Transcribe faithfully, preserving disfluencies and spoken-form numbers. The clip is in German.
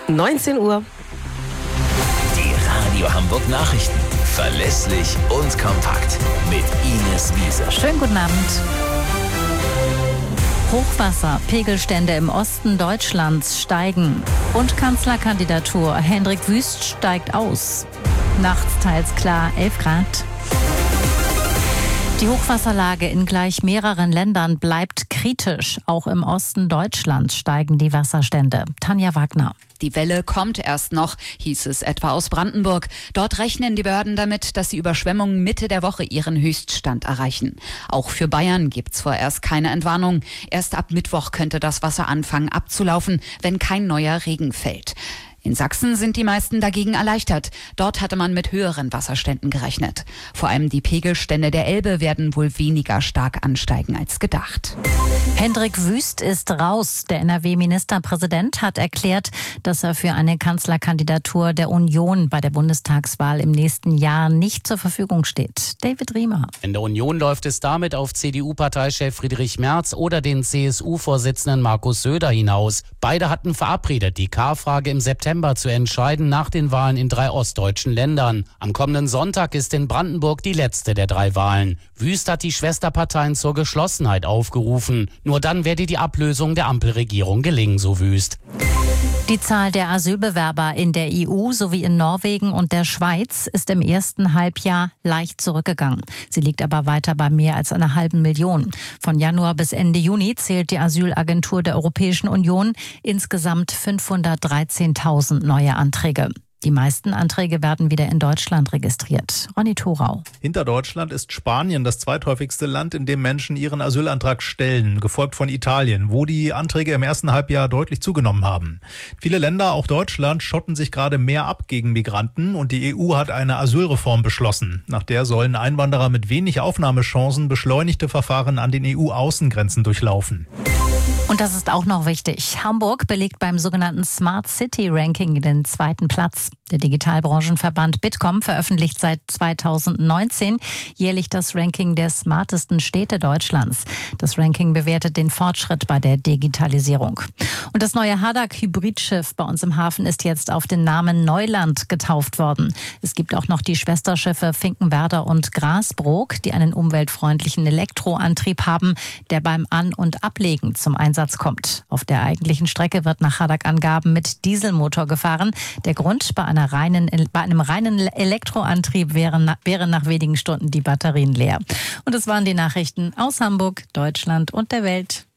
neunzehn Uhr. Die Radio Hamburg Nachrichten. Verlässlich und kompakt. Mit Ines Wiese. Schönen guten Abend. Hochwasser, Pegelstände im Osten Deutschlands steigen. Und Kanzlerkandidatur, Hendrik Wüst steigt aus. Nachts teils klar, elf Grad. Die Hochwasserlage in gleich mehreren Ländern bleibt kritisch. Auch im Osten Deutschlands steigen die Wasserstände. Tanja Wagner. Die Welle kommt erst noch, hieß es etwa aus Brandenburg. Dort rechnen die Behörden damit, dass die Überschwemmungen Mitte der Woche ihren Höchststand erreichen. Auch für Bayern gibt's vorerst keine Entwarnung. Erst ab Mittwoch könnte das Wasser anfangen abzulaufen, wenn kein neuer Regen fällt. In Sachsen sind die meisten dagegen erleichtert. Dort hatte man mit höheren Wasserständen gerechnet. Vor allem die Pegelstände der Elbe werden wohl weniger stark ansteigen als gedacht. Hendrik Wüst ist raus. Der N R W-Ministerpräsident hat erklärt, dass er für eine Kanzlerkandidatur der Union bei der Bundestagswahl im nächsten Jahr nicht zur Verfügung steht. David Riemer. In der Union läuft es damit auf C D U-Parteichef Friedrich Merz oder den C S U-Vorsitzenden Markus Söder hinaus. Beide hatten verabredet, die K-Frage im September zu entscheiden nach den Wahlen in drei ostdeutschen Ländern. Am kommenden Sonntag ist in Brandenburg die letzte der drei Wahlen. Wüst hat die Schwesterparteien zur Geschlossenheit aufgerufen. Nur dann werde die Ablösung der Ampelregierung gelingen, so Wüst. Die Zahl der Asylbewerber in der E U sowie in Norwegen und der Schweiz ist im ersten Halbjahr leicht zurückgegangen. Sie liegt aber weiter bei mehr als einer halben Million. Von Januar bis Ende Juni zählt die Asylagentur der Europäischen Union insgesamt fünfhundertdreizehntausend neue Anträge. Die meisten Anträge werden wieder in Deutschland registriert. Ronny Thorau. Hinter Deutschland ist Spanien das zweithäufigste Land, in dem Menschen ihren Asylantrag stellen, gefolgt von Italien, wo die Anträge im ersten Halbjahr deutlich zugenommen haben. Viele Länder, auch Deutschland, schotten sich gerade mehr ab gegen Migranten und die E U hat eine Asylreform beschlossen. Nach der sollen Einwanderer mit wenig Aufnahmechancen beschleunigte Verfahren an den E U-Außengrenzen durchlaufen. Und das ist auch noch wichtig. Hamburg belegt beim sogenannten Smart City Ranking den zweiten Platz. Der Digitalbranchenverband Bitkom veröffentlicht seit zweitausendneunzehn jährlich das Ranking der smartesten Städte Deutschlands. Das Ranking bewertet den Fortschritt bei der Digitalisierung. Und das neue Haddock-Hybridschiff bei uns im Hafen ist jetzt auf den Namen Neuland getauft worden. Es gibt auch noch die Schwesterschiffe Finkenwerder und Grasbrook, die einen umweltfreundlichen Elektroantrieb haben, der beim An- und Ablegen zum Einsatz kommt. Auf der eigentlichen Strecke wird nach Haddock-Angaben mit Dieselmotor gefahren. Der Grund: bei, einer reinen, bei einem reinen Elektroantrieb wären, wären nach wenigen Stunden die Batterien leer. Und das waren die Nachrichten aus Hamburg, Deutschland und der Welt.